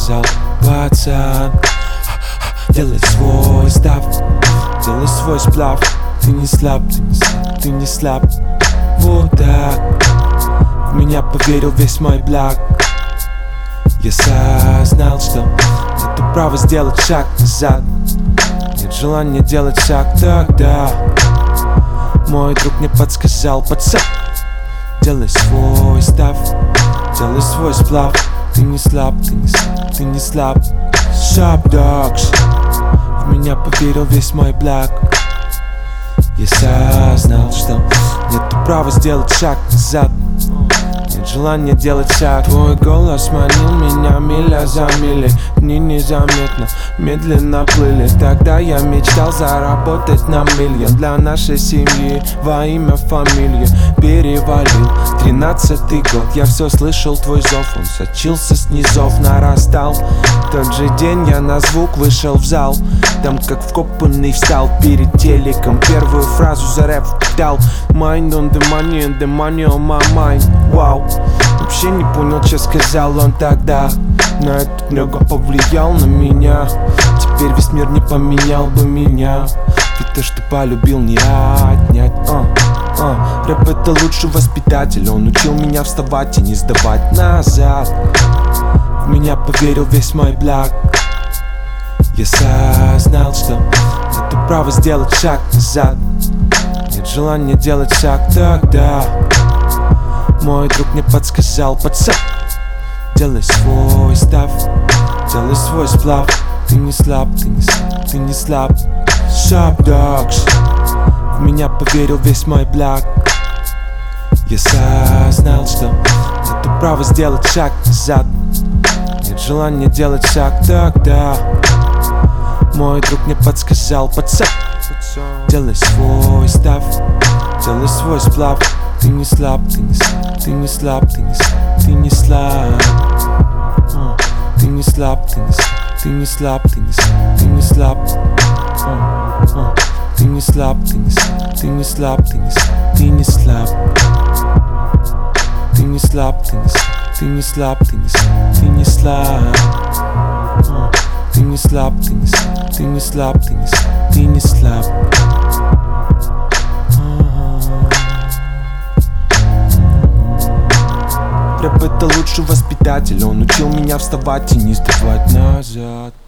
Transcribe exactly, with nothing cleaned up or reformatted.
сказал: пацан, делай свой став, делай свой сплав. Ты не слаб, ты не слаб, ты не слаб. Вот так в меня поверил весь мой благ. Я осознал, что нету права сделать шаг назад, нет желания делать шаг. Тогда мой друг мне подсказал: пацан, делай свой став, делай свой сплав. Ты не слаб, ты не слаб, ты не слаб. Sharp Dogs. В меня поверил весь мой благ. Я осознал, что нету права сделать шаг назад, нет желания делать шаг. Твой голос манил меня миля за милей. Дни незаметно, медленно плыли. Тогда я мечтал заработать на миллион для нашей семьи во имя фамилии. Перевалил тринадцатый год, я все слышал твой зов. Он сочился с низов, нарастал. В тот же день я на звук вышел в зал. Там как вкопанный встал перед телеком. Первую фразу за рэп впитал: Mind on the money and the money on my mind. Вау, вообще не понял, что сказал он тогда, но этот много повлиял на меня. Теперь весь мир не поменял бы меня, ведь то, что полюбил, не отнять. uh, uh. Рэп — это лучший воспитатель. Он учил меня вставать и не сдавать назад. В меня поверил весь мой благ. Я осознал, что нету права сделать шаг назад, нет желания делать шаг. Тогда мой друг мне подсказал: пацан, делай свой став, делай свой сплав. Ты не слаб, ты не слаб, ты не слаб. Sharp Dogs. В меня поверил весь мой благ. Я осознал, что нету права сделать шаг назад, нет желания делать шаг. Тогда мой друг мне подсказал: пацан, делай свой став, делай свой сплав. Ты не слаб, ты не слаб, ты не слаб, ты не слаб, ты не слаб. uh, Ты не слаб, ты не слаб, ты не слаб, ты не слаб, ты не слаб. uh, uh, Ты не слаб, ты не слаб, ты не слаб, ты не слаб, ты не слаб. Ты не слаб, ты не слаб, ты не слаб, ты не слаб, ты не слаб. uh, Ты не слаб, ты не слаб, ты не слаб, ты не слаб, ты не слаб. Рэп — это лучший воспитатель. Он учил меня вставать и не сдавать назад.